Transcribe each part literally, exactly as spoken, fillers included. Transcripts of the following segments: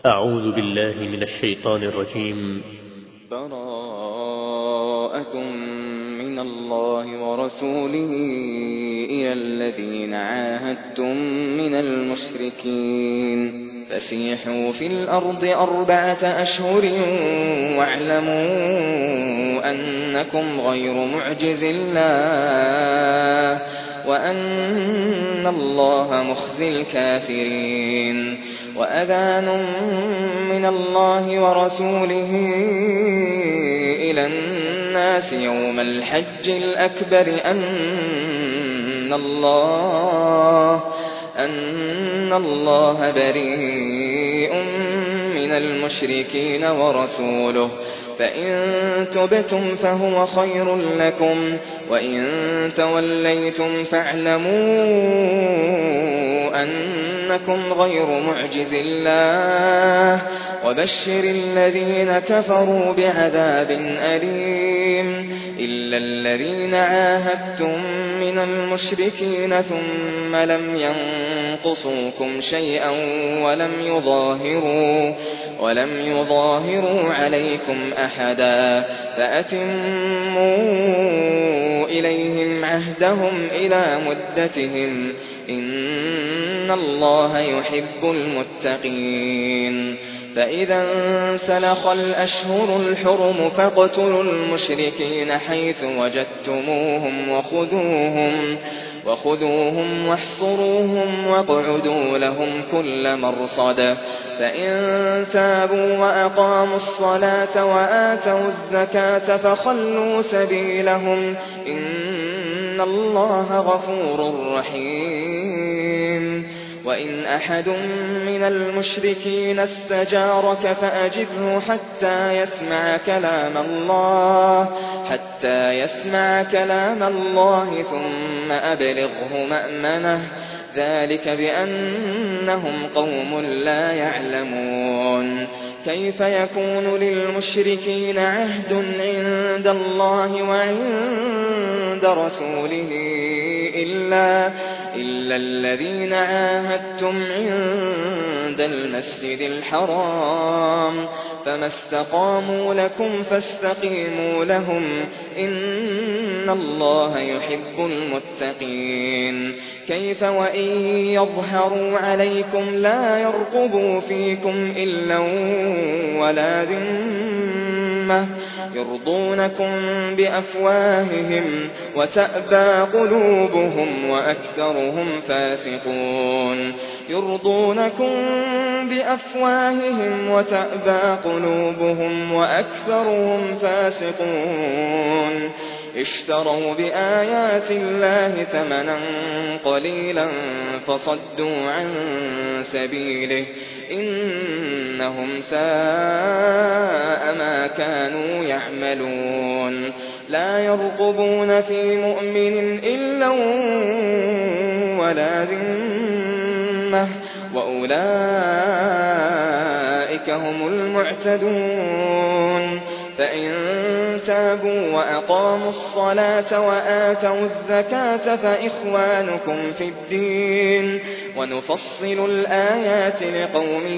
أعوذ بالله من الشيطان الرجيم. براءة من الله ورسوله إلى الذين عاهدتم من المشركين فسيحوا في الأرض أربعة أشهر واعلموا أنكم غير معجز الله وأن الله مخزي الكافرين. وأذان من الله ورسوله إلى الناس يوم الحج الأكبر أن الله أن الله بريء من المشركين ورسوله فإن تبتم فهو خير لكم وإن توليتم فاعلموا أنكم غير معجز الله وبشر الذين كفروا بعذاب أليم. إلا الذين عاهدتم من المشركين ثم لم ينقصوكم شيئا ولم يظاهروا ولم يظاهروا عليكم أحدا فأتموا إليهم عهدهم إلى مدتهم إن الله يحب المتقين. فإذا انسلخ الأشهر الحرم فاقتلوا المشركين حيث وجدتموهم وخذوهم وخذوهم واحصروهم واقعدوا لهم كل مرصد. فإن تابوا وأقاموا الصلاة وآتوا الزكاة فخلوا سبيلهم إن الله غفور رحيم. وإن أحد من المشركين استجارك فأجره حتى يسمع كلام الله حتى يسمع كلام الله ثم أبلغه مأمنه ذلك بأنهم قوم لا يعلمون. كيف يكون للمشركين عهد عند الله وعند رسوله إلا إلا الذين عاهدتم عند المسجد الحرام فما استقاموا لكم فاستقيموا لهم إن الله يحب المتقين. كيف وإن يظهروا عليكم لا يرقبوا فيكم إلا ولا ذمة يرضونكم بأفواههم وتأبى قلوبهم وأكثرهم فاسقون. يرضونكم بأفواههم وتأبى قلوبهم وأكثرهم فاسقون. اشتروا بآيات الله ثمنا قليلا فصدوا عن سبيله إنهم ساء ما كانوا يعملون. لا يرقبون في مؤمن إلا ولا ذمة وأولئك هم المعتدون. فإن تابوا وأقاموا الصلاة وآتوا الزكاة فإخوانكم في الدين ونفصل الآيات لقوم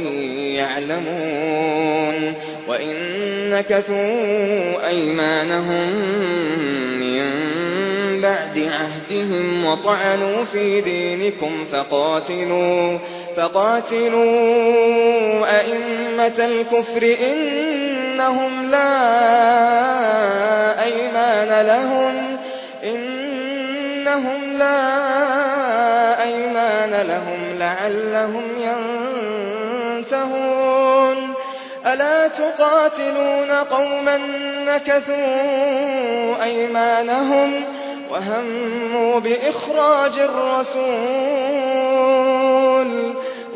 يعلمون. وإن نكثوا أيمانهم من بعد عهدهم وطعنوا في دينكم فقاتلوا فقاتلوا أئمة الكفر إنهم لا أيمان لهم إنهم لا أيمان لهم لعلهم ينتهون. ألا تقاتلون قوما نكثوا أيمانهم وهموا بإخراج الرسول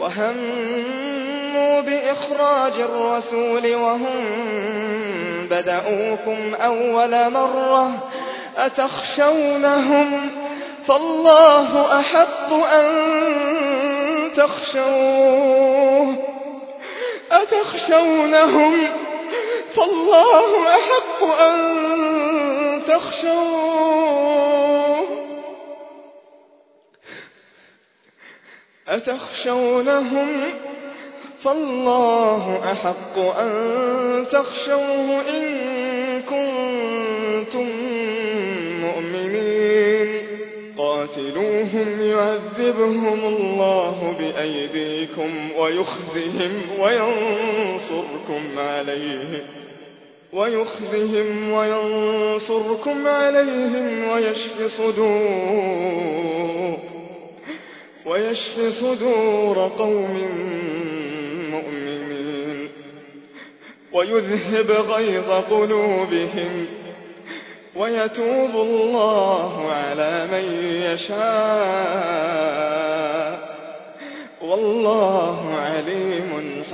وهموا بإخراج الرسول وهم بدأوكم أول مرة أتخشونهم فالله أحق أن تخشوه أتخشونهم فالله أحق أن تخشوه أتخشونهم فالله أحق أن تخشوه إن كنتم مؤمنين قاتلوهم يعذبهم الله بأيديكم ويخزهم وينصركم عليهم ويخزهم وينصركم عليهم ويشف صدور ويشف صدور قوم مؤمنين ويذهب غيظ قلوبهم ويتوب الله على من يشاء والله عليم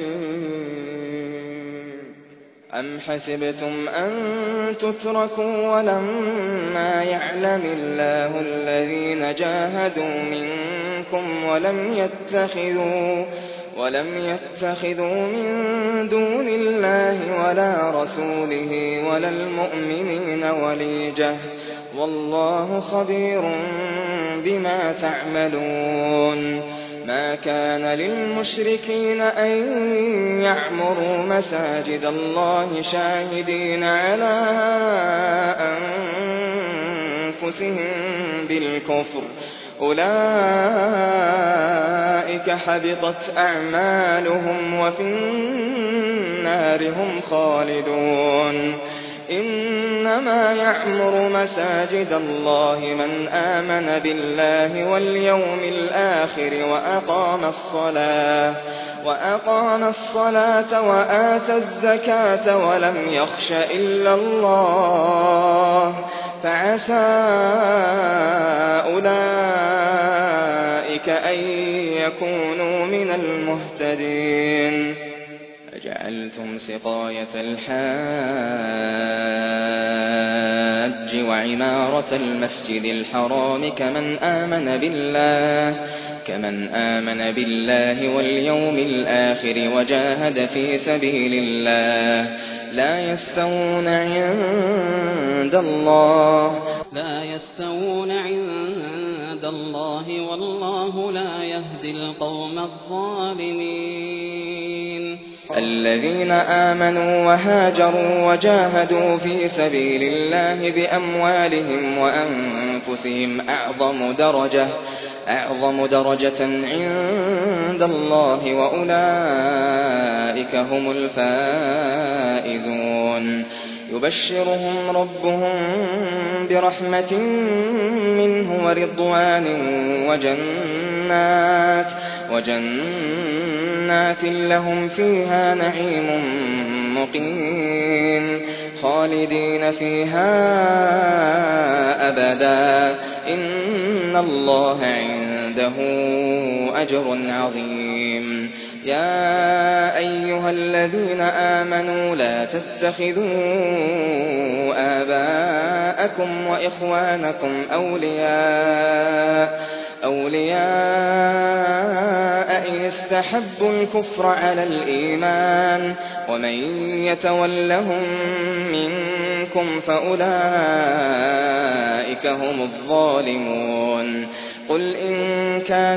حكيم. أم حسبتم أن تتركوا ولما يعلم الله الذين جاهدوا منكم ولم يتخذوا ولم يتخذوا من دون الله ولا رسوله ولا المؤمنين وليجة والله خبير بما تعملون. ما كان للمشركين أن يعمروا مساجد الله شاهدين على أنفسهم بالكفر أولئك حبطت أعمالهم وفي النار هم خالدون. إنما يعمر مساجد الله من آمن بالله واليوم الآخر وأقام الصلاة وأقام الصلاة وآتى الزكاة ولم يخش إلا الله فعسى أولئك أن يكونوا من المهتدين. أجعلتم سقاية الحاج وعمارة المسجد الحرام كمن آمن بالله كمن آمن بالله واليوم الآخر وجاهد في سبيل الله لا يستوون عند الله لا يستوون عند الله والله لا يهدي القوم الظالمين. الذين آمنوا وهاجروا وجاهدوا في سبيل الله بأموالهم وأنفسهم أعظم درجة أعظم درجة عند الله وأولئك هم الفائزون. يبشرهم ربهم برحمة منه ورضوان وجنات وجنات لهم فيها نعيم مقيم خالدين فيها أبدا إن الله عنده أجر عظيم. يا أيها الذين آمنوا لا تتخذوا آباءكم وإخوانكم أولياء أولياء إن استحبوا الكفر على الإيمان ومن يتولهم منكم فأولئك هم الظالمون. قل إن كان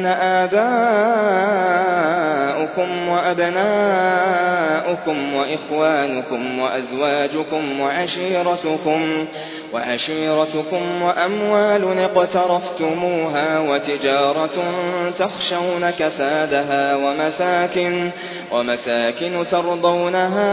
آباؤكم وأبناؤكم وإخوانكم وأزواجكم وعشيرتكم وعشيرتكم وأموال اقترفتموها وتجارة تخشون كسادها ومساكن ومساكن ترضونها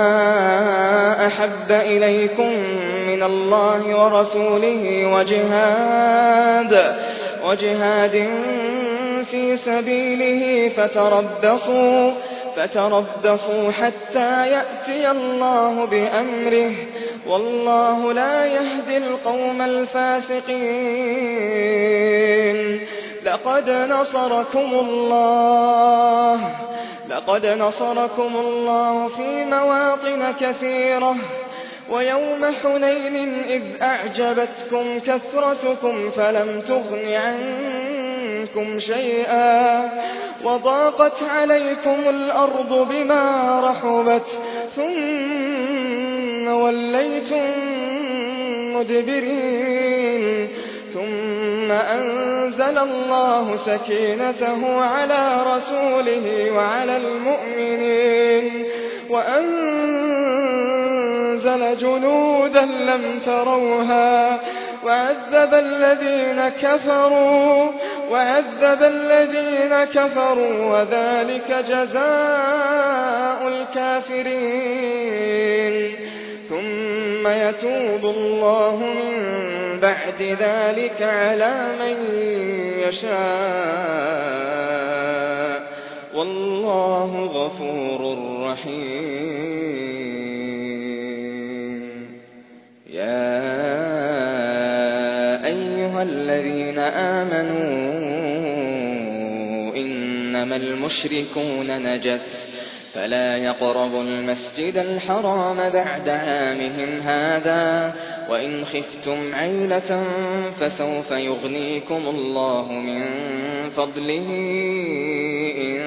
أحب إليكم من الله ورسوله وجهاد وجهاد في سبيله فتربصوا فتربصوا حتى يأتي الله بأمره والله لا يهدي القوم الفاسقين. لقد نصركم الله لقد نصركم الله في مواطن كثيرة ويوم حنين إذ أعجبتكم كثرتكم فلم تغن عنكم شيئا وضاقت عليكم الأرض بما رحبت ثم وليتم مدبرين ثم أنزل الله سكينته على رسوله وعلى المؤمنين وأنزل جنودا لم تروها وعذب الذين كفروا وعذب الذين كفروا وذلك جزاء الكافرين ثم يتوب الله من بعد ذلك على من يشاء والله غفور رحيم. يا أيها الذين آمنوا إنما المشركون نجس فلا يقربوا المسجد الحرام بعد عامهم هذا وإن خفتم عيلة فسوف يغنيكم الله من فضله إن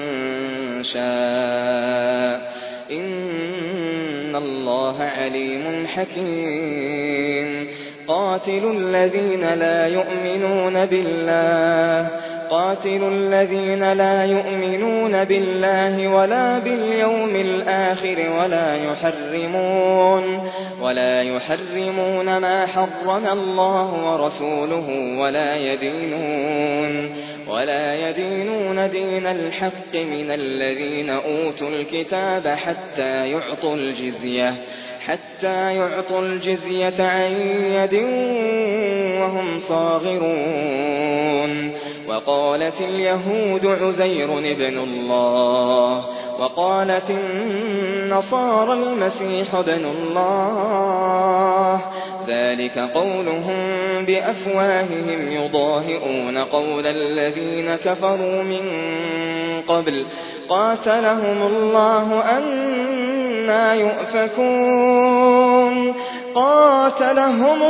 شاء إن الله عليم حكيم. قاتلوا الذين لا يؤمنون بالله قاتلوا الذين لا يؤمنون بالله ولا باليوم الآخر ولا يحرمون ولا يحرمون ما حرم الله ورسوله ولا يدينون ولا يدينون دين الحق من الذين أوتوا الكتاب حتى يعطوا الجزية حتى يعطوا الجزية عن يد وهم صاغرون. وقالت اليهود عزير ابن الله وقالت النصارى المسيح ابن الله ذلك قولهم بأفواههم يضاهئون قول الذين كفروا من قبل قاتلهم الله أنى يؤفكون. قاتلهم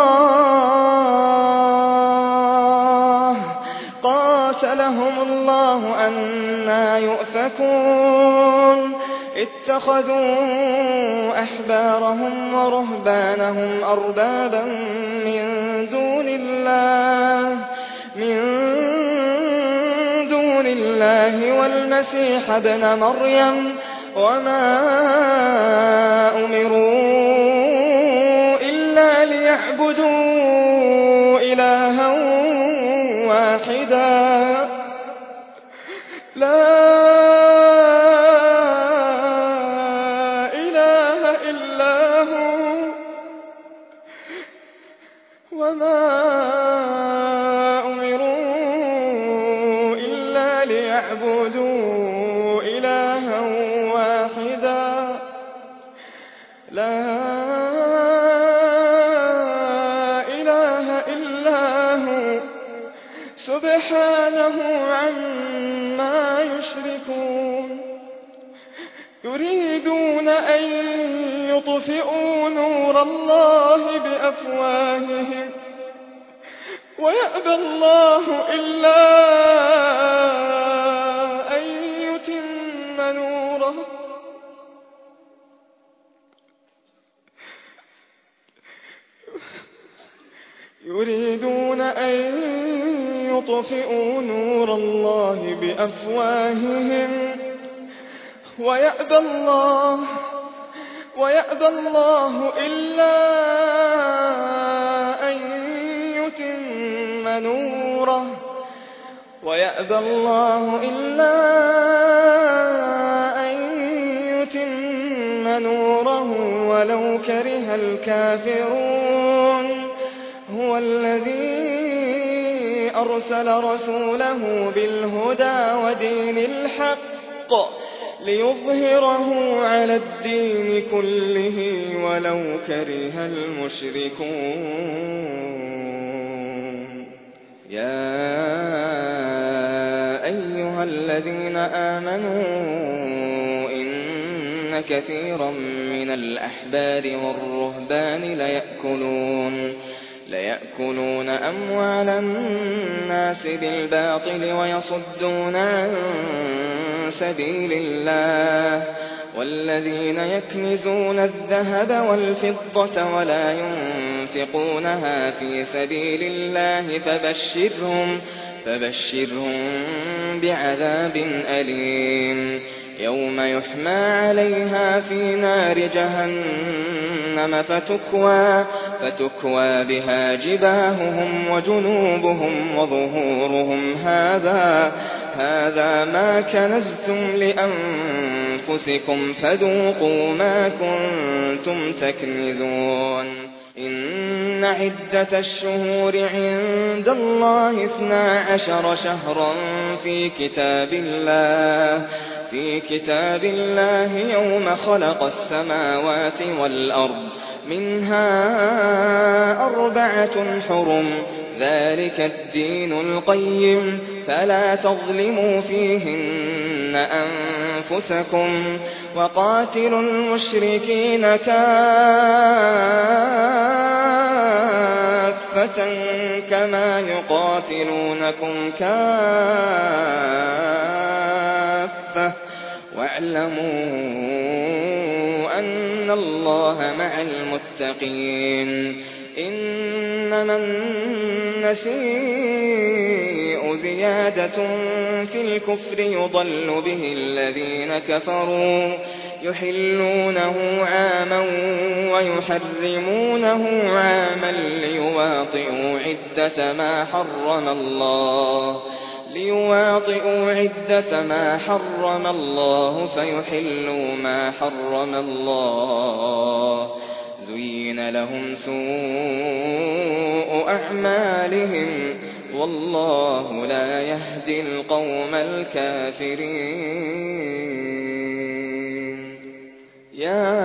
الله قاتلهم الله أنى يؤفكون. اتخذوا أحبارهم ورهبانهم أربابا من دون الله من دون الله والمسيح ابن مريم وما أمروا إلا ليعبدوا إلها واحدا لا إله إلا هو وما أمروا إلا ليعبدوا إلها واحدا لا إله إلا هو سبحانه عما يشركون. يريدون أن يطفئوا نور الله بأفواههم ويأبى الله إلا أن يتم نوره يريدون أن يطفئوا نور الله بأفواههم ويأبى الله ويأبى الله إلا أن يتم نوره ويأبى الله إلا أن يتم نوره ولو كره الكافرون. هو الذي أرسل رسوله بالهدى ودين الحق ليظهره على الدين كله ولو كره المشركون. يا أيها الذين آمنوا إن كثيرا من الأحبار والرهبان ليأكلون ليأكلون أموال الناس بالباطل ويصدون عن سبيل الله والذين يكنزون الذهب والفضة ولا ينفقونها في سبيل الله فبشرهم فبشرهم بعذاب أليم يوم يحمى عليها في نار جهنم فتكوى, فتكوى بها جباههم وجنوبهم وظهورهم هذا, هذا ما كنزتم لأنفسكم فذوقوا ما كنتم تكنزون إن عدة الشهور عند الله اثنا عشر شهرا في كتاب الله في كتاب الله يوم خلق السماوات والأرض منها أربعة حرم ذلك الدين القيم فلا تظلموا فيهن أنفسكم وقاتلوا المشركين كافة كما يقاتلونكم كافة واعلموا أن الله مع المتقين إنما النسيء زيادة في الكفر يضل به الذين كفروا يحلونه عاما ويحرمونه عاما ليواطئوا عدة ما حرم الله ليواطئوا عدة ما حرم الله فيحلوا ما حرم الله زين لهم سوء أعمالهم والله لا يهدي القوم الكافرين يا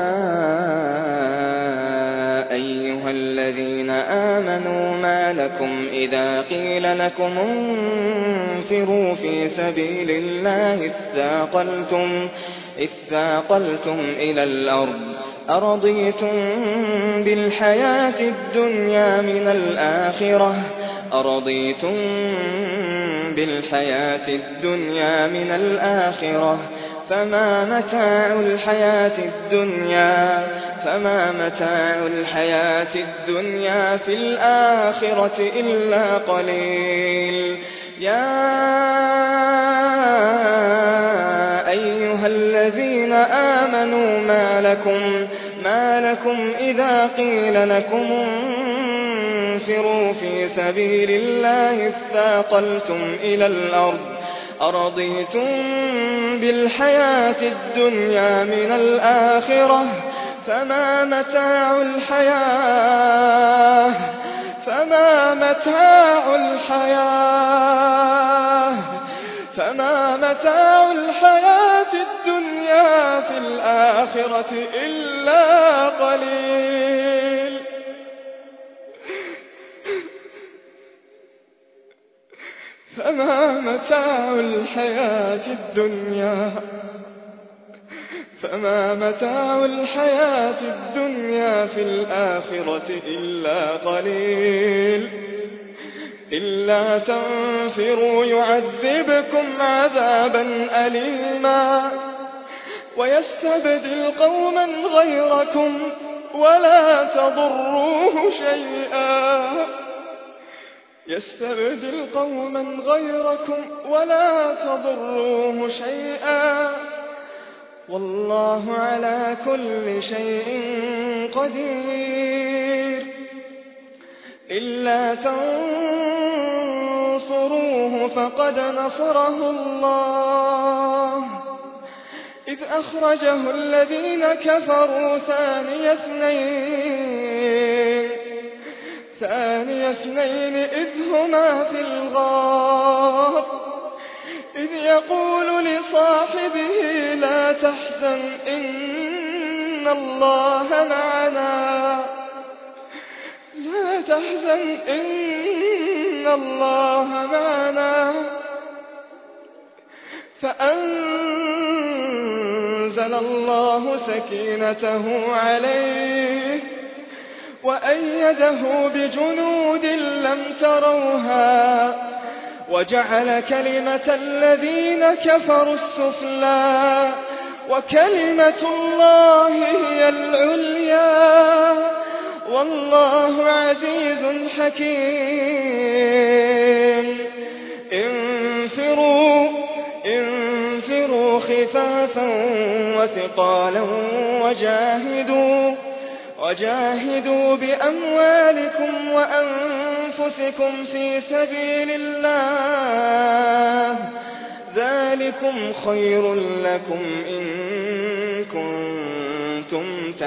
أيها الذين آمنوا ما لكم إذا قيل لكم انفروا في سبيل الله اثاقلتم, اثاقلتم إلى الأرض أرضيتم بالحياة الدنيا من الآخرة أرضيتم بالحياة الدنيا من الآخرة فما متاع الحياة الدنيا فما متاع الحياة الدنيا في الآخرة إلا قليل يا أيها الذين آمنوا ما لكم ما لكم إذا قيل لكم انفروا في سبيل الله اثاقلتم إلى الأرض أرضيتم بالحياة الدنيا من الآخرة فما متاع الحياة فما متاع الحياة فما متاع الحياة الدنيا في الآخرة إلا قليل فما متاع الحياة الدنيا فما متاع الحياة الدنيا في الآخرة إلا قليل إلا تنفروا يعذبكم عذابا أليما ويستبدل قوما غيركم ولا تضروه شيئا يستبدل قوما غيركم ولا تضروه شيئا والله على كل شيء قدير إلا تنصروه فقد نصره الله إذ أخرجه الذين كفروا ثاني اثنين ثاني اثنين إذ هما في الغار إذ يقول لصاحبه لا تحزن إن الله معنا لا تحزن إن الله معنا فأنزل الله سكينته عليه وأيده بجنود لم تروها وجعل كلمة الذين كفروا السفلى وكلمة الله هي العليا والله عزيز حكيم انفروا انفروا خفافا وثقالا وجاهدوا وجاهدوا بأموالكم وأنفسكم في سبيل الله ذلكم خير لكم إن كنتم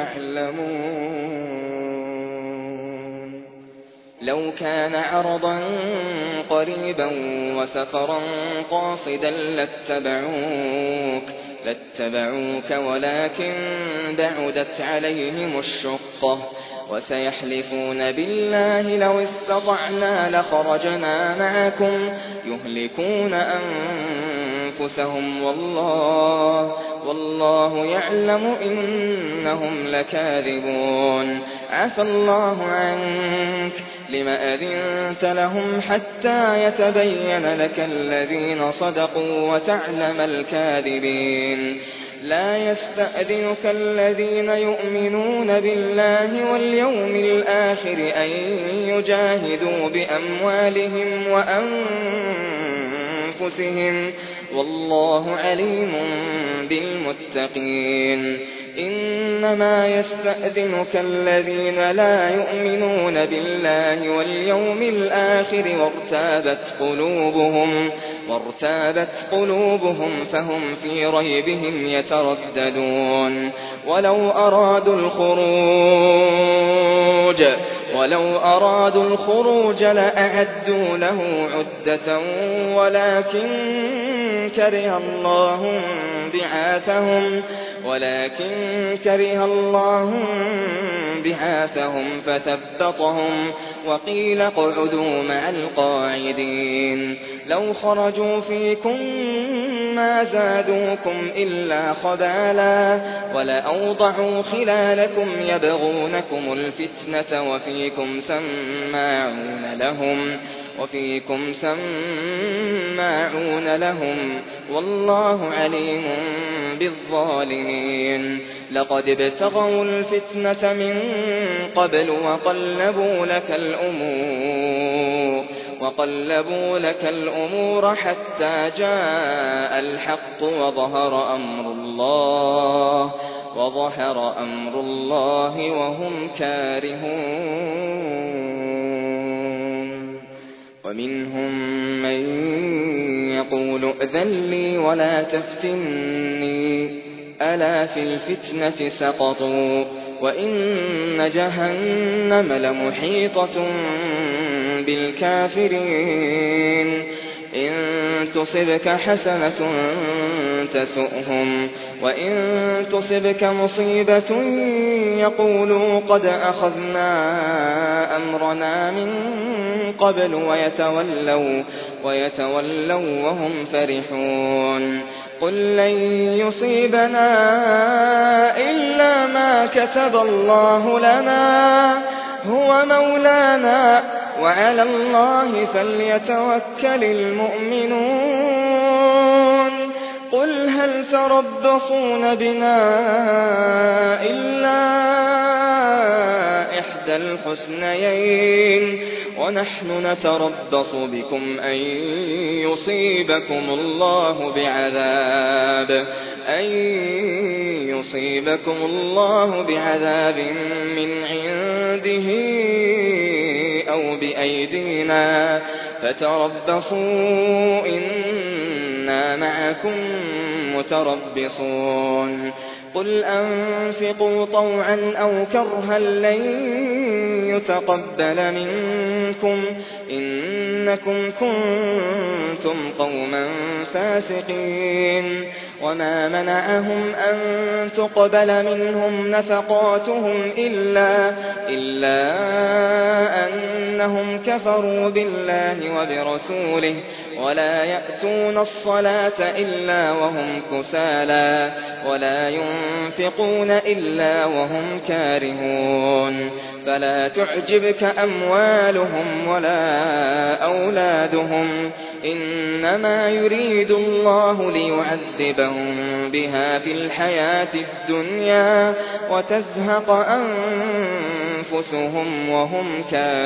تعلمون لو كان عرضا قريبا وسفرا قاصدا لاتبعوك لاتبعوك ولكن بعدت عليهم الشقة وسيحلفون بالله لو استطعنا لخرجنا معكم يهلكون أنفسهم والله والله يعلم إنهم لكاذبون عفى الله عنك لم أذنت لهم حتى يتبين لك الذين صدقوا وتعلم الكاذبين لا يستأذنك الذين يؤمنون بالله واليوم الآخر أن يجاهدوا بأموالهم وأنفسهم والله عليم بالمتقين إنما يستأذنك الذين لا يؤمنون بالله واليوم الآخر وارتابت قلوبهم وارتابت قلوبهم فهم في ريبهم يترددون ولو أرادوا الخروج ولو أرادوا الخروج لأعدوا له عدة ولكن كره الله بعاثهم ولكن كره الله بعاثهم فثبطهم وقيل اقعدوا مع القاعدين لو خرجوا فيكم ما زادوكم إلا خبالا ولأوضعوا خلالكم يبغونكم الفتنة وفيكم سماعون لهم وفيكم سماعون لهم والله عليم بالظالمين لقد ابتغوا الفتنة من قبل وقلبوا لك الأمور وقلبوا لك الأمور حتى جاء الحق وظهر أمر الله وظهر أمر الله وهم كارهون ومنهم من يقول ائذن لي ولا تفتني ألا في الفتنة سقطوا وإن جهنم لمحيطة بالكافرين إن تصبك حسنة تسؤهم وإن تصبك مصيبة يقولوا قد أخذنا أمرنا من قبل ويتولوا, ويتولوا وهم فرحون قل لن يصيبنا إلا ما كتب الله لنا هو مولانا وعلى الله فليتوكل المؤمنون قل هل تربصون بنا إلا إحدى الحسنيين ونحن نتربص بكم أن يصيبكم الله بعذاب أن يصيبكم الله بعذاب من عنده أو بأيدينا فتربصوا إنا معكم متربصون قل أنفقوا طوعا أو كرها لن يتقبل منكم إنكم كنتم قوما فاسقين وما منعهم أن تقبل منهم نفقاتهم إلا, إلا أنهم كفروا بالله وبرسوله ولا يأتون الصلاة إلا وهم كسالى ولا ينفقون إلا وهم كارهون فلا تعجبك أموالهم ولا أولادهم إنما يريد الله ليعذبهم بها في الحياة الدنيا وتزهق أنفسهم وهم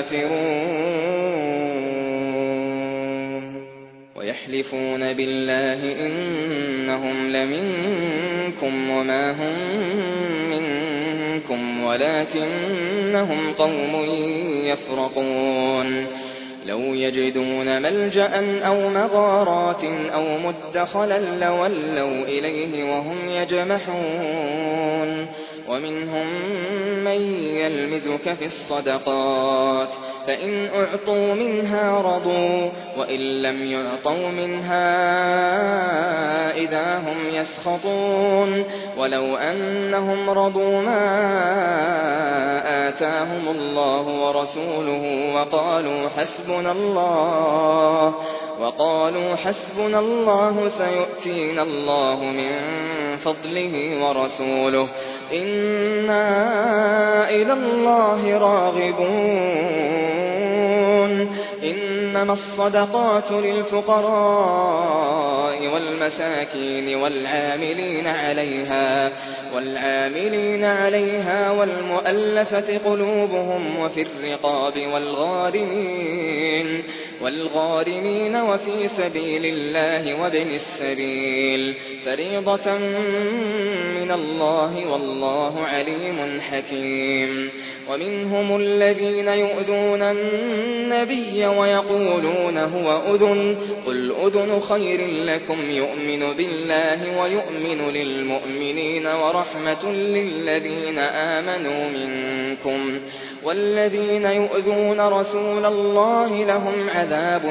كافرون ويحلفون بالله إنهم لمنكم وما هم منكم ولكنهم قوم يفرقون لو يجدون ملجأ أو مغارات أو مدخلا لولوا إليه وهم يجمحون ومنهم من يلمزك في الصدقات فإن أعطوا منها رضوا وإن لم يعطوا منها إذا هم يسخطون ولو أنهم رضوا ما آتاهم الله ورسوله وقالوا حسبنا الله وقالوا حسبنا الله سيؤتينا الله من فضله ورسوله إنا إلى الله راغبون إنما الصدقات للفقراء والمساكين والعاملين عليها والعاملين عليها والمؤلفة قلوبهم وفي الرقاب والغارمين والغارمين وفي سبيل الله وابن السبيل فريضة من الله والله عليم حكيم ومنهم الذين يؤذون النبي ويقولون هو أذن قل أذن خير لكم يؤمن بالله ويؤمن للمؤمنين ورحمة للذين آمنوا منكم والذين يؤذون رسول الله لهم عذاب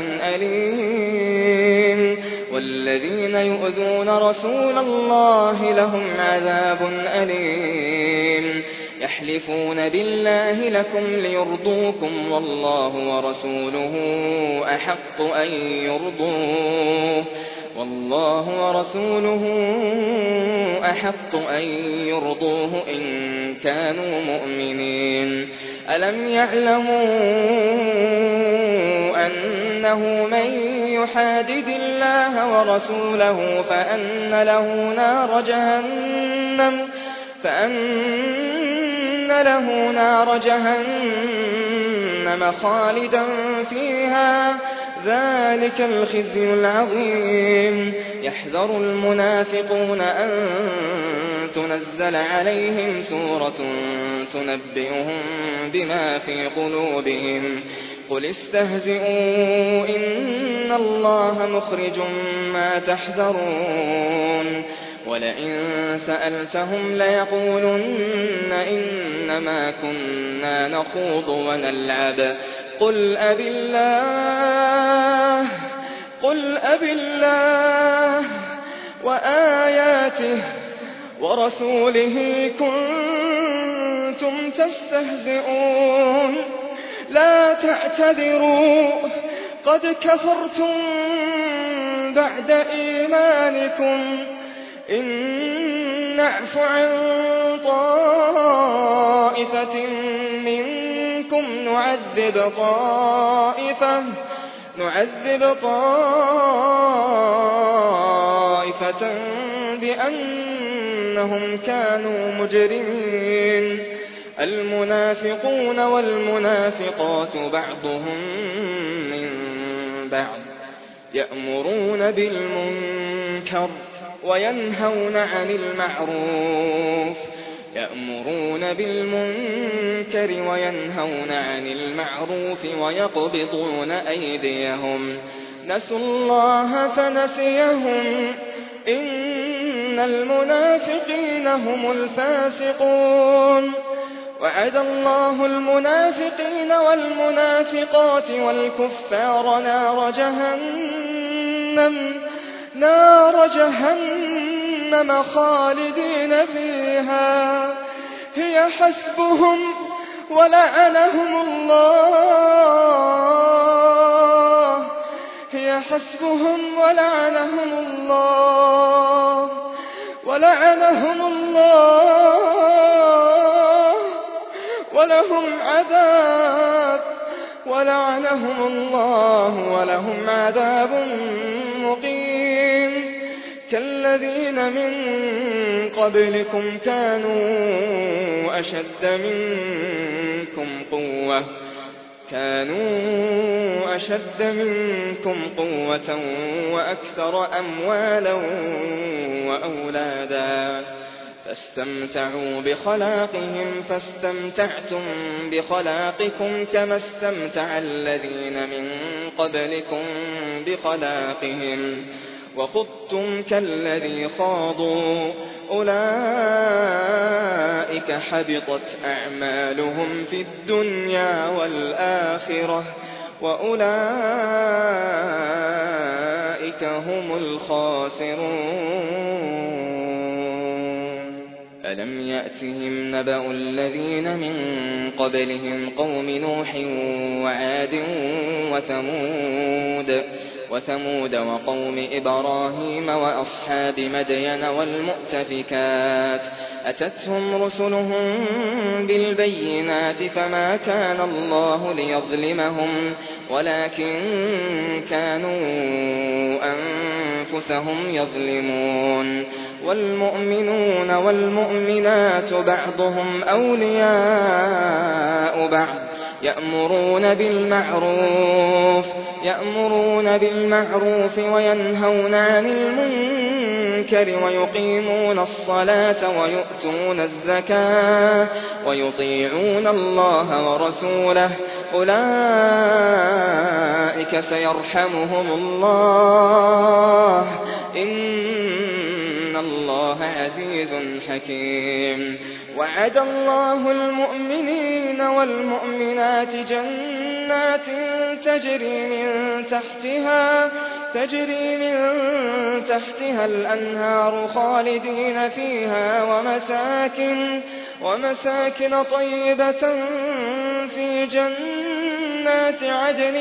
أليم والذين يؤذون رسول الله لهم عذاب أليم يحلفون بالله لكم ليرضوكم والله ورسوله أحق أن يرضوه والله ورسوله أحق أن يرضوه إن كانوا مؤمنين ألم يعلموا أنه من يحادد الله ورسوله فأن له نار جهنم فأن له نار جهنم خالدا فيها ذلك الخزي العظيم يحذر المنافقون أن تنزل عليهم سورة تنبئهم بما في قلوبهم قل استهزئوا إن الله مخرج ما تحذرون ولئن سألتهم ليقولن إنما كنا نخوض ونلعب قل أبي الله قل أبي الله وآياته ورسوله كنتم تستهزئون لا تعتذروا قد كفرتم بعد إيمانكم إن نعف عن طائفة منكم نعذب طائفة نعذب طائفة بأنهم كانوا مجرمين المنافقون والمنافقات بعضهم من بعض يأمرون بالمنكر وينهون عن المعروف يأمرون بالمنكر وينهون عن المعروف ويقبضون أيديهم نسوا الله فنسيهم إن المنافقين هم الفاسقون وعد الله المنافقين والمنافقات والكفار نار جهنم نار جهنم خالدين فيها هي حسبهم ولعنهم الله هي حسبهم ولعنهم الله ولعنهم الله ولهم عذاب ولعنهم الله ولهم عذاب مقيم كالذين من قبلكم كانوا أشد منكم قوة كانوا أشد منكم قوة وأكثر أموالا وأولادا فاستمتعوا بخلاقهم فاستمتعتم بخلاقكم كما استمتع الذين من قبلكم بخلاقهم وخضتم كالذي خاضوا أولئك حبطت أعمالهم في الدنيا والآخرة وأولئك هم الخاسرون ألم يأتهم نبأ الذين من قبلهم قوم نوح وعاد وثمود وثمود وقوم إبراهيم وأصحاب مدين والمؤتفكات أتتهم رسلهم بالبينات فما كان الله ليظلمهم ولكن كانوا أنفسهم يظلمون والمؤمنون والمؤمنات بعضهم أولياء بعض يأمرون بالمعروف يأمرون بالمعروف وينهون عن المنكر ويقيمون الصلاة ويؤتون الزكاة ويطيعون الله ورسوله أولئك سيرحمهم الله إن الله عزيز حكيم وعد الله المؤمنين والمؤمنات جنات تجري من تحتها تجري من تحتها الأنهار خالدين فيها ومساكن ومساكن طيبة في جنات عدن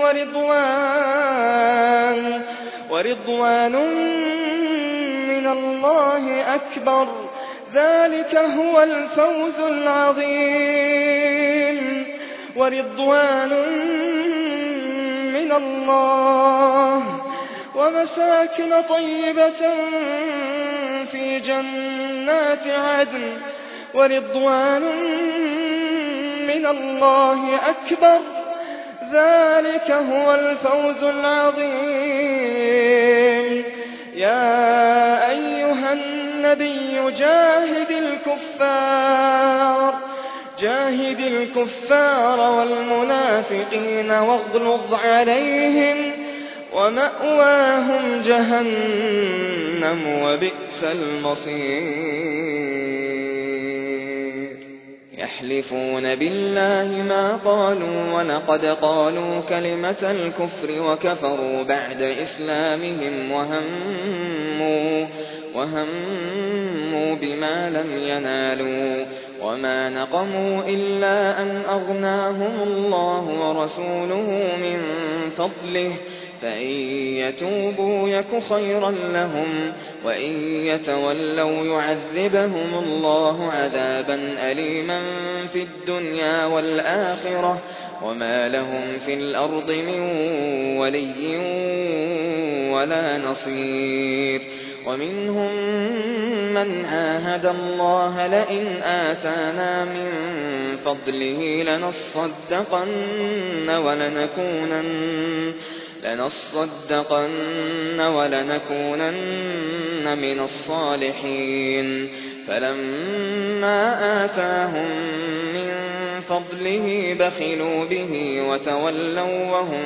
ورضوان ورضوان من الله أكبر ذلك هو الفوز العظيم ورضوان من الله ومساكن طيبة في جنات عدن ورضوان من الله أكبر ذلك هو الفوز العظيم يا أيها النبي جاهد الكفار جاهد الكفار والمنافقين واغلظ عليهم ومأواهم جهنم وبئس المصير يحلفون بالله ما قالوا ولقد قالوا كلمة الكفر وكفروا بعد إسلامهم وهموا وهموا بما لم ينالوا وما نقموا إلا أن أغناهم الله ورسوله من فضله فإن يتوبوا يك خيرا لهم وإن يتولوا يعذبهم الله عذابا أليما في الدنيا والآخرة وما لهم في الأرض من ولي ولا نصير ومنهم من عاهد الله لئن آتانا من فضله لنصدقن ولنكونن لنصدقن ولنكونن من الصالحين فلما آتاهم من فضله بخلوا به وتولوا وهم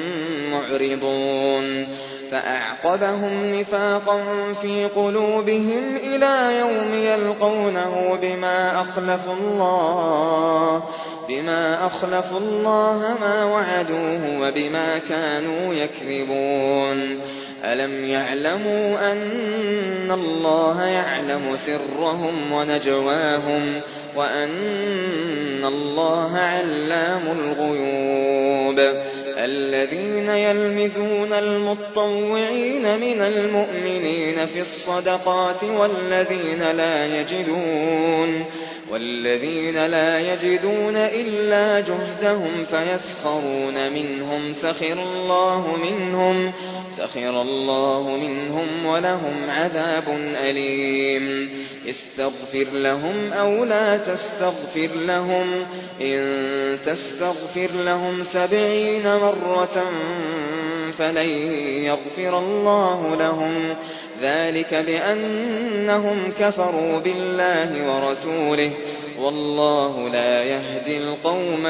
معرضون فأعقبهم نفاقا في قلوبهم إلى يوم يلقونه بما أخلفوا الله بما أخلفوا الله ما وعدوه وبما كانوا يكذبون ألم يعلموا أن الله يعلم سرهم ونجواهم وأن الله علام الغيوب الذين يلمزون المطوعين من المؤمنين في الصدقات والذين لا يجدون والذين لا يجدون إلا جهدهم فيسخرون منهم سخر الله منهم سخر الله منهم ولهم عذاب أليم استغفر لهم أو لا تستغفر لهم إن تستغفر لهم سبعين مرة فلن يغفر الله لهم ذلك بأنهم كفروا بالله ورسوله والله لا يهدي القوم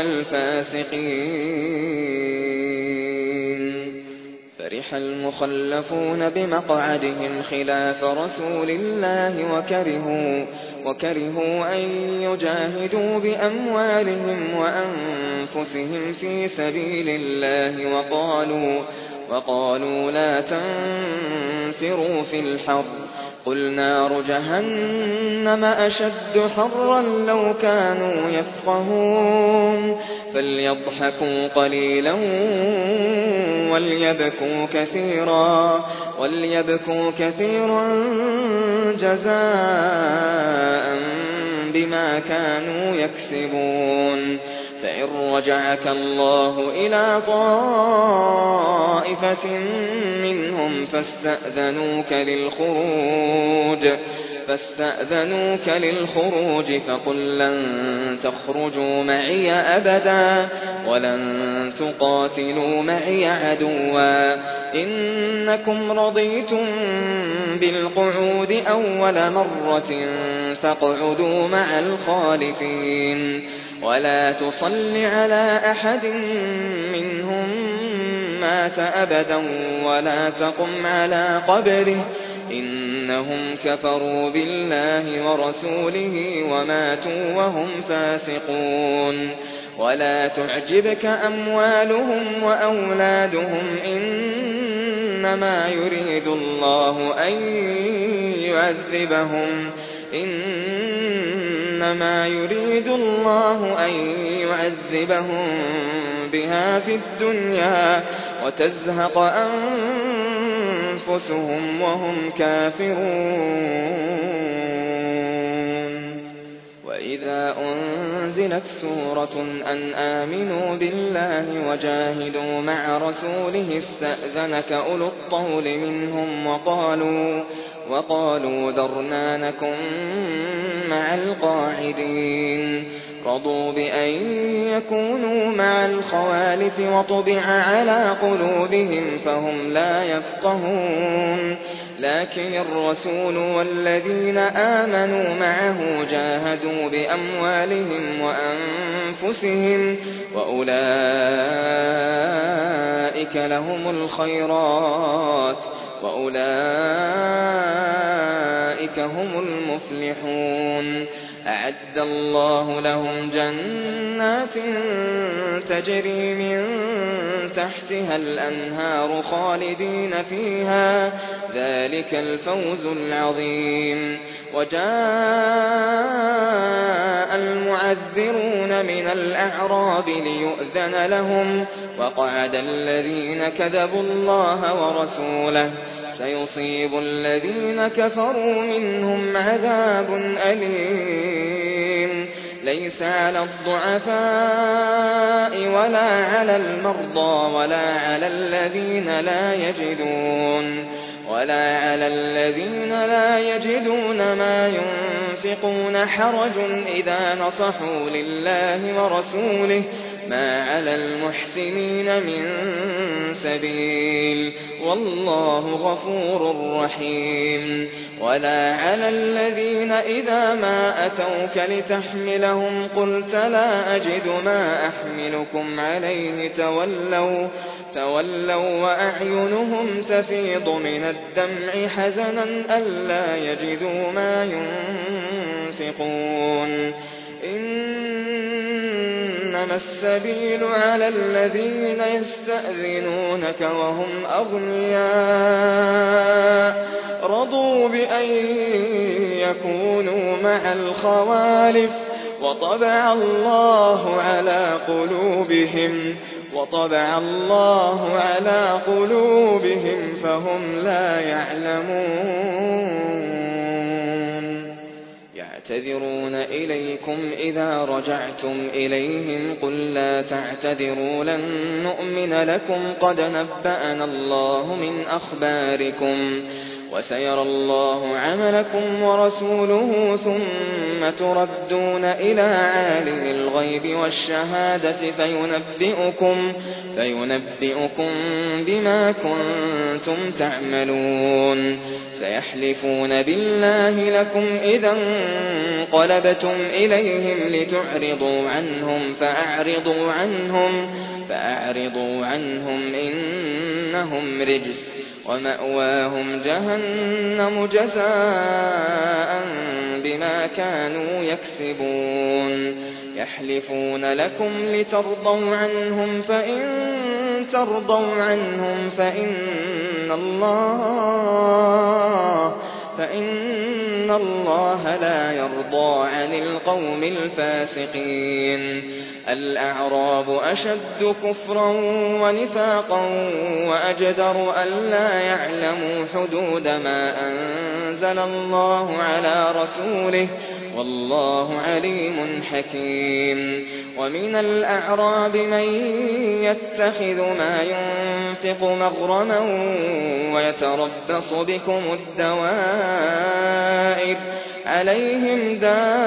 الفاسقين فرح المخلفون بمقعدهم خلاف رسول الله وكرهوا, وكرهوا أن يجاهدوا بأموالهم وأنفسهم في سبيل الله وقالوا, وقالوا لا تنفروا في الحر قل نار جهنم أشد حرا لو كانوا يفقهون فليضحكوا قليلا وليبكوا كثيرا وليبكوا كثيرا جزاء بما كانوا يكسبون فإن رجعك الله إلى طائفة منهم فاستأذنوك للخروج فاستأذنوك للخروج فقل لن تخرجوا معي أبدا ولن تقاتلوا معي عدوا إنكم رضيتم بالقعود أول مرة فاقعدوا مع الخالفين ولا تصل على أحد منهم مات أبدا ولا تقم على قبره إنهم كفروا بالله ورسوله وماتوا وهم فاسقون ولا تعجبك أموالهم وأولادهم إنما يريد الله أن يعذبهم إنما يريد الله أن يعذبهم بها في الدنيا وتزهق أنفسهم وهم كافرون وإذا أنزلت سورة أن آمنوا بالله وجاهدوا مع رسوله استأذنك أولو الطول منهم وقالوا وقالوا ذرنا نكن مع القاعدين رضوا بأن يكونوا مع الخوالف وطبع على قلوبهم فهم لا يفقهون لكن الرسول والذين آمنوا معه جاهدوا بأموالهم وأنفسهم وأولئك لهم الخيرات وأولئك هم المفلحون أعد الله لهم جنات تجري من تحتها الأنهار خالدين فيها ذلك الفوز العظيم وجاء المعذرون من الأعراب ليؤذن لهم وقعد الذين كذبوا الله ورسوله سيصيب الذين كفروا منهم عذاب أليم ليس على الضعفاء ولا على المرضى ولا على الذين لا يجدون ولا على الذين لا يجدون ما ينفقون حرج إذا نصحوا لله ورسوله ما على المحسنين من سبيل والله غفور رحيم ولا على الذين إذا ما أتوك لتحملهم قلت لا أجد ما أحملكم عليه تولوا تولوا وأعينهم تفيض من الدمع حزنا ألا يجدوا ما ينفقون إنما السبيل على الذين يستأذنونك وهم أغنياء رضوا بأن يكونوا مع الخوالف وطبع الله على قلوبهم وطبع الله على قلوبهم فهم لا يعلمون يعتذرون إليكم إذا رجعتم إليهم قل لا تعتذروا لن نؤمن لكم قد نبأنا الله من أخباركم وسيرى الله عملكم ورسوله ثم تردون إلى عالم الغيب والشهادة فينبئكم, فينبئكم بما كنتم تعملون سيحلفون بالله لكم إذا انقلبتم إليهم لتعرضوا عنهم فأعرضوا عنهم, فأعرضوا عنهم إنهم رجس ومأواهم جهنم جزاء بما كانوا يكسبون يحلفون لكم لترضوا عنهم فإن ترضوا عنهم فإن الله فإن الله لا يرضى عن القوم الفاسقين الأعراب أشد كفرا ونفاقا وأجدر ألا يعلموا حدود ما أنزل الله على رسوله والله عليم حكيم ومن الأعراب من يتخذ ما ينفق مغرما ويتربص بكم الدوائر عليهم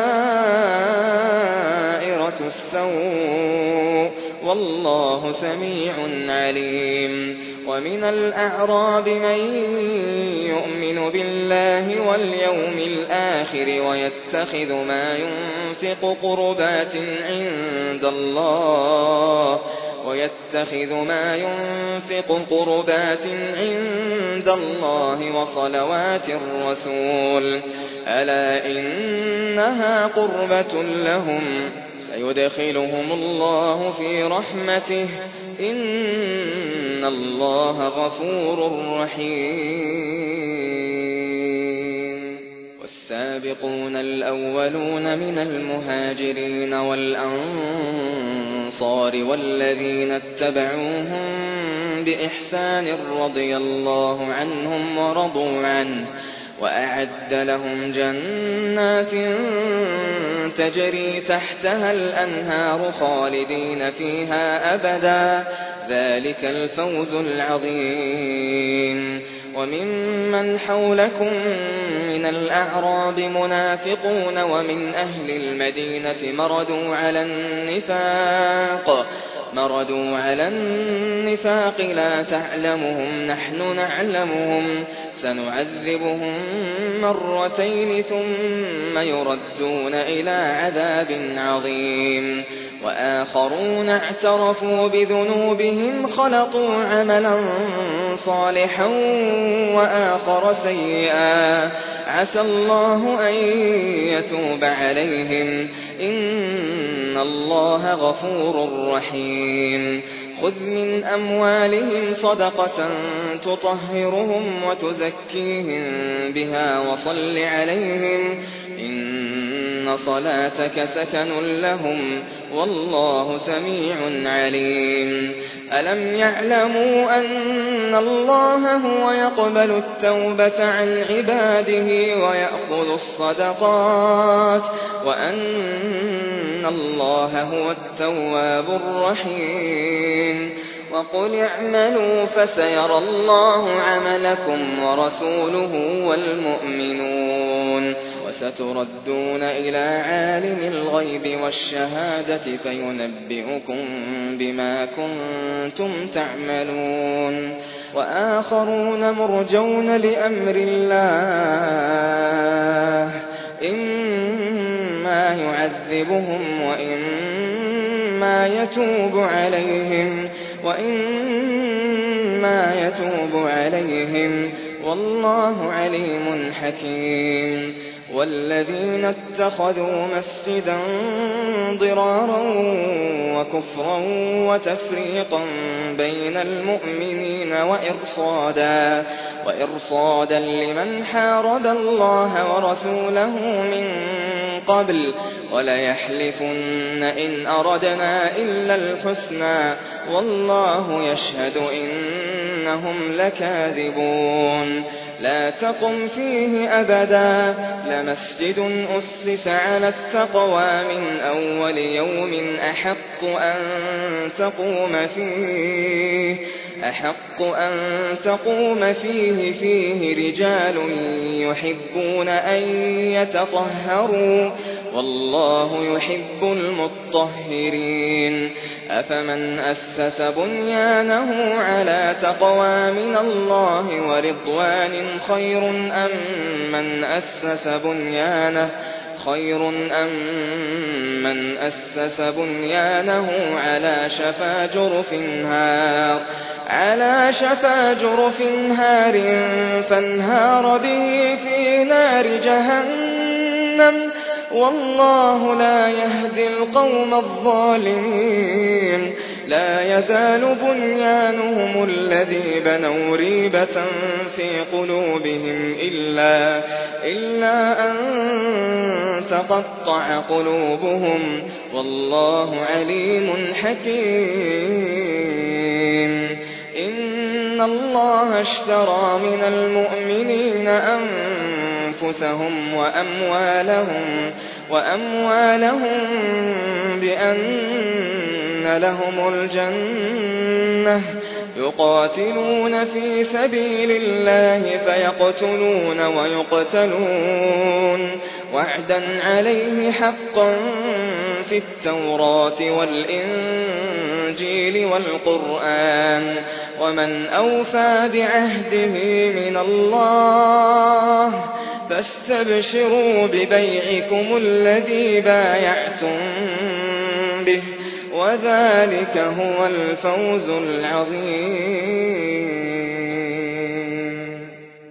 دائرة السوء والله سميع عليم ومن الأعراب من يؤمن بالله واليوم الآخر ويتخذ ما ينفق قربات عند الله ويتخذ ما ينفق قربات عند الله وصلوات الرسول ألا إنها قربة لهم سيدخلهم الله في رحمته إن الله غفور رحيم والسابقون الأولون من المهاجرين والأنصار والذين اتبعوهم بإحسان رضي الله عنهم ورضوا عنه وأعد لهم جنات تجري تحتها الأنهار خالدين فيها أبدا ذلك الفوز العظيم وممن حولكم من الأعراب منافقون ومن أهل المدينة مردوا على النفاق مردوا على النفاق لا تعلمهم نحن نعلمهم سنعذبهم مرتين ثم يردون إلى عذاب عظيم وآخرون اعترفوا بذنوبهم خلطوا عملا صالحا وآخر سيئا عسى الله أن يتوب عليهم إن الله غفور رحيم خذ من أموالهم صدقة تطهرهم وتزكيهم بها وصل عليهم إن صلاتك سكن لهم والله سميع عليم ألم يعلموا أن الله هو يقبل التوبة عن عباده ويأخذ الصدقات وأن الله هو التواب الرحيم وقل اعملوا فسيرى الله عملكم ورسوله والمؤمنون وستردون إلى عالم الغيب والشهادة فينبئكم بما كنتم تعملون وآخرون مرجون لأمر الله إما يعذبهم وإما يتوب عليهم وإما يتوب عليهم والله عليم حكيم والذين اتخذوا مسجدا ضرارا وكفرا وتفريقا بين المؤمنين وإرصادا وإرصادا لمن حارب الله ورسوله من قبل وليحلفن إن أردنا إلا الحسنى والله يشهد إنهم لكاذبون لا تقم فيه أبدا لمسجد أسس على التقوى من أول يوم أحق أن تقوم فيه أحق أن تقوم فيه فيه رجال يحبون أن يتطهروا والله يحب المطهرين أفمن أسس بنيانه على تقوى من الله ورضوان خير أم من أسس بنيانه خير أم من أسس بنيانه على شفا جرف هار على شفا جرف هار فانهار به في نار جهنم والله لا يهدي القوم الظالمين لا يزال بنيانهم الذي بنوا ريبة في قلوبهم إلا, إلا أن تقطع قلوبهم والله عليم حكيم إن الله اشترى من المؤمنين أنفسهم وأموالهم وأموالهم بأن لهم الجنة يقاتلون في سبيل الله فيقتلون ويقتلون وعدا عليه حقا في التوراة والإنجيل والقرآن ومن أوفى بعهده من الله فاستبشروا ببيعكم الذي بايعتم به وذلك هو الفوز العظيم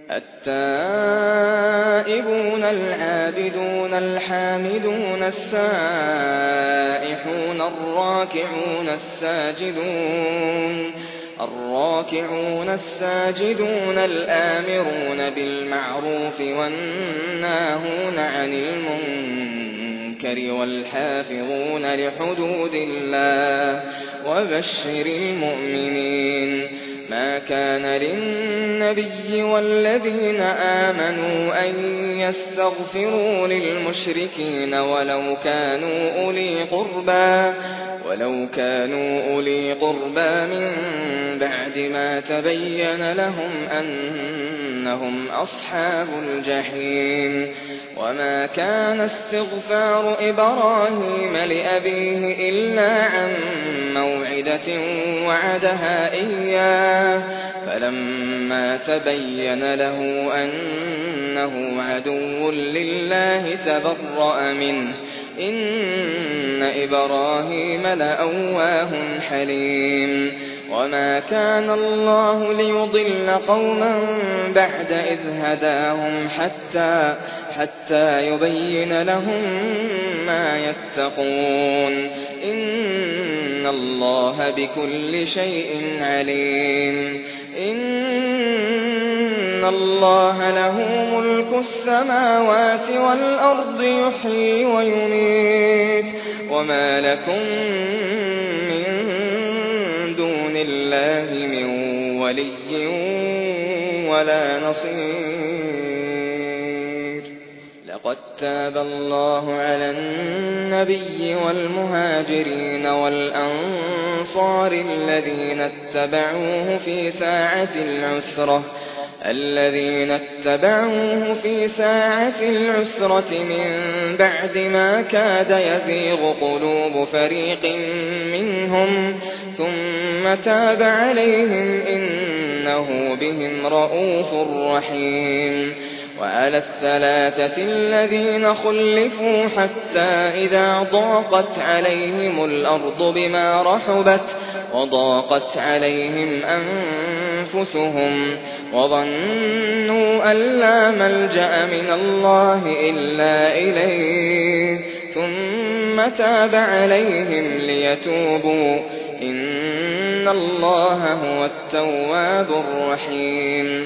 التائبون العابدون الحامدون السائحون الراكعون الساجدون الراكعون الساجدون الآمرون بالمعروف والناهون عن المنكر والحافظون لحدود الله وبشر المؤمنين ما كان للنبي والذين آمنوا أن يستغفروا للمشركين ولو كانوا أولي قربى ولو كانوا أولي قربى من بعد ما تبين لهم أنهم أصحاب الجحيم وما كان استغفار إبراهيم لأبيه إلا عن موعدة وعدها إياه فلما تبين له أنه عدو لله تبرأ منه إن إبراهيم لأواه حليم وما كان الله ليضل قوما بعد إذ هداهم حتى حتى يبين لهم ما يتقون إن الله بكل شيء عليم إن الله له ملك السماوات والأرض يحيي ويميت وما لكم من دون الله من ولي ولا نصير لقد تاب الله على النبي والمهاجرين والأنصار الذين اتبعوه في ساعة العسرة الذين اتبعوه في ساعة العسرة من بعد ما كاد يزيغ قلوب فريق منهم ثم تاب عليهم إنه بهم رءوف رحيم وعلى الثلاثة الذين خلفوا حتى إذا ضاقت عليهم الأرض بما رحبت وضاقت عليهم أنفسهم وظنوا أن لا ملجأ من الله إلا إليه ثم تاب عليهم ليتوبوا إن الله هو التواب الرحيم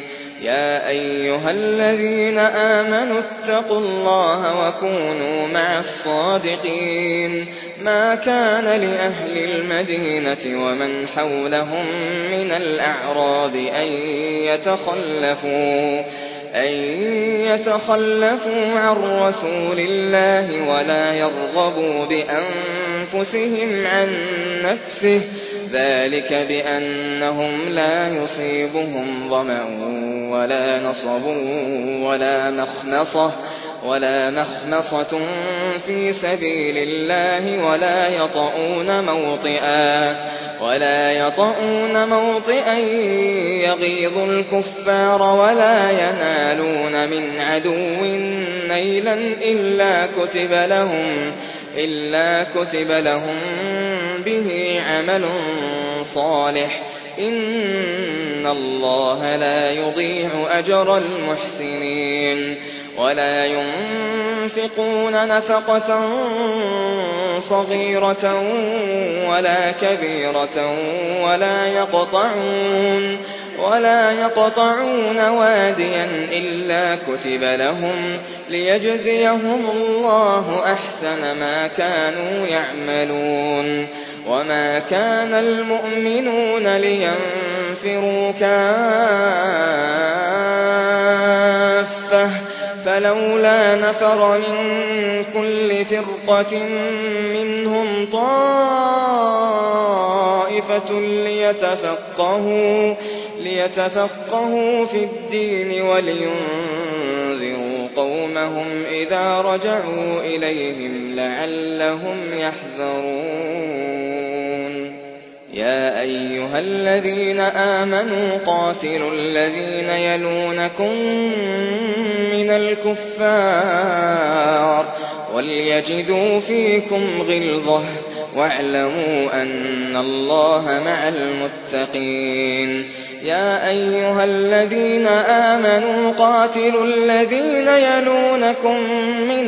يا أيها الذين آمنوا اتقوا الله وكونوا مع الصادقين ما كان لأهل المدينة ومن حولهم من الأعراب أن يتخلفوا أن يتخلفوا عن رسول الله ولا يرغبوا بأنفسهم عن نفسه ذلك بأنهم لا يصيبهم ظمأ ولا نصب ولا مخمصة ولا مخمصة في سبيل الله ولا يطؤون موطئا ولا يطؤون موطئا يغيظ الكفار ولا ينالون من عدو نيلا إلا كتب لهم إلا كتب لهم به عمل صالح إن الله لا يضيع أجر المحسنين ولا ينفقون نفقة صغيرة ولا كبيرة ولا يقطعون ولا يقطعون واديا إلا كتب لهم ليجزيهم الله أحسن ما كانوا يعملون وما كان المؤمنون لينفروا كافة فلولا نفر من كل فرقة منهم طائفة ليتفقهوا ليتفقهوا في الدين ولينذروا قومهم إذا رجعوا إليهم لعلهم يحذرون يا أيها الذين آمنوا قاتلوا الذين يلونكم من الكفار وليجدوا فيكم غلظة واعلموا أن الله مع المتقين يا أيها الذين آمنوا قاتلوا الذين يلونكم من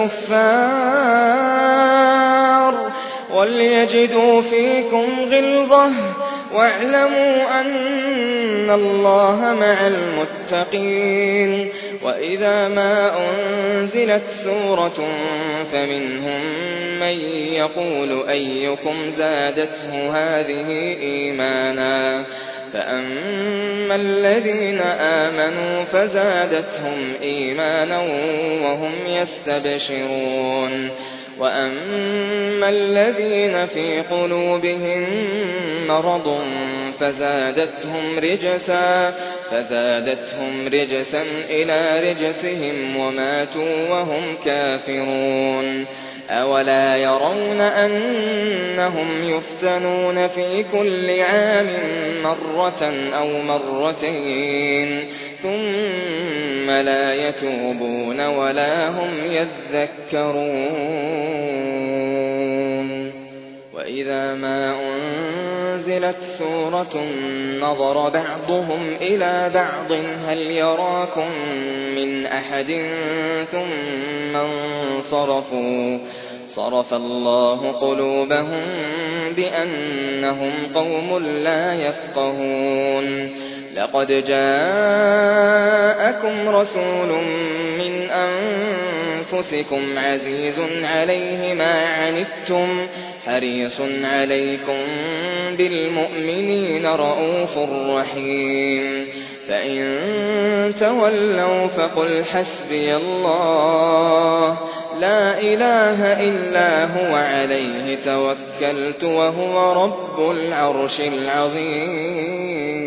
الكفار وليجدوا فيكم غلظة واعلموا أن الله مع المتقين وإذا ما أنزلت سورة فمنهم من يقول أيكم زادته هذه إيمانا فأما الذين آمنوا فزادتهم إيمانا وهم يستبشرون وأما الذين في قلوبهم مرض فزادتهم رجسا فزادتهم رجسا إلى رجسهم وماتوا وهم كافرون أولا يرون أنهم يفتنون في كل عام مرة أو مرتين ثم لا يتوبون ولا هم يذكرون وإذا ما أنزلت سورة نظر بعضهم إلى بعض هل يراكم من أحد ثم انصرفوا صرف الله قلوبهم بأنهم قوم لا يفقهون لقد جاءكم رسول من أنفسكم عزيز عليه ما عنتم حريص عليكم بالمؤمنين رؤوف رحيم فإن تولوا فقل حسبي الله لا إله إلا هو عليه توكلت وهو رب العرش العظيم